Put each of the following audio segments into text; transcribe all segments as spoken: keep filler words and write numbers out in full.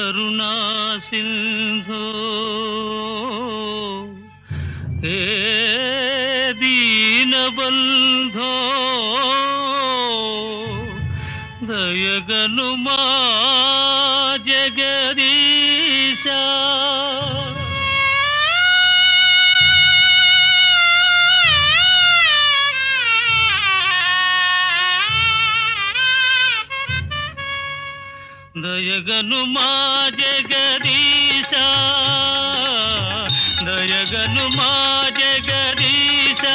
కరుణా సింధో హే దీనబంధో దయగనుమా జగదీశా దయగనుమా జగదీశా దయగనుమా జగదీశా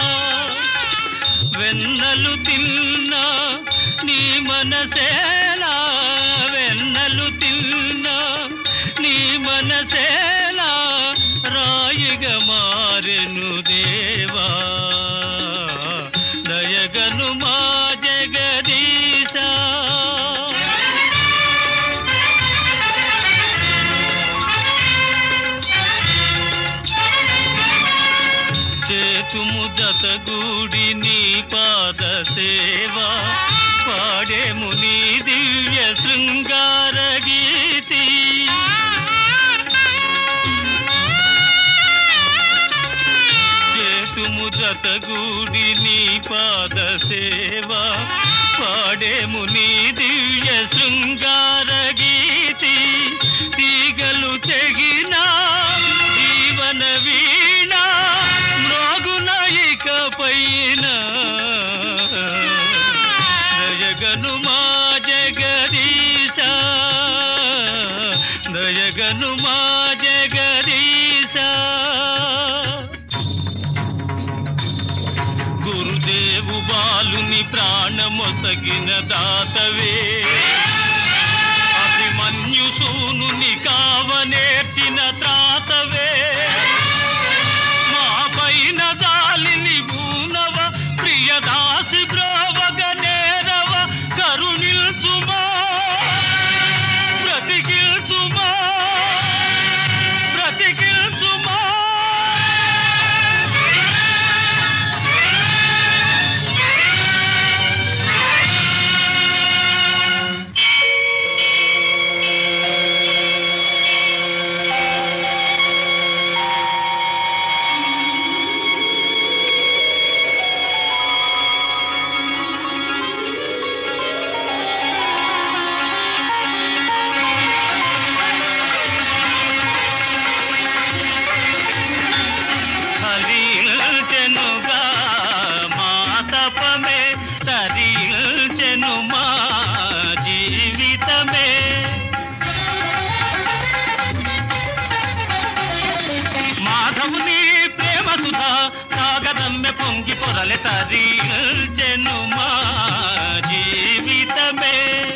వెన్నలు తిన్నా నీ మనసేలా వెన్నలు తిన్నా నీ మనసేలా రాయిగా మారెను దేవా దయగనుమా జగదీశా చేతుము జతగూడి నీ పాద సేవా పాడేము నీ దివ్య శృంగార గీతి చేతుము జతగూడి నీ పాద సేవా పాడేము నీ దివ్య శృంగార గీతి తీగలు తెగినా జీవన వీణా పైన దయగనుమా జగదీశా దయగనుమా జగదీశా గురుదేవు బాలుని ప్రాణమొసగిన దాతవే అభిమన్యు సూనుని కావనేర్చిన త్రాతవే మా పైన జాలిని భూనవ ప్రియదాసి బ్రోవగ నేరవ కరుణిల్చుమా బ్రతికిల్చుమా బ్రతికిల్చుమా తరించెను మా జీవితమే మాధవుని ప్రేమ సుధా సాగరమ్మె పొంగి పొరలె తరించెను మా జీవితమే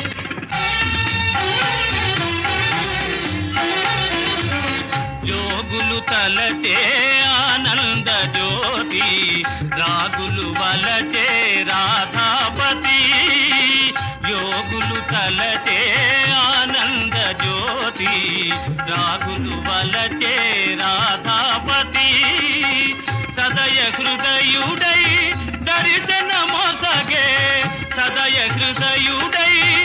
యోగులు తలచే ఆనంద జ్యోతి రాగులు వలచే రాధాపతి యోగులు తలచే ఆనంద జ్యోతి రాగులు వలచే రాధాపతి సదయ హృదయుడై దర్శన మొసగే సదయ హృదయుడై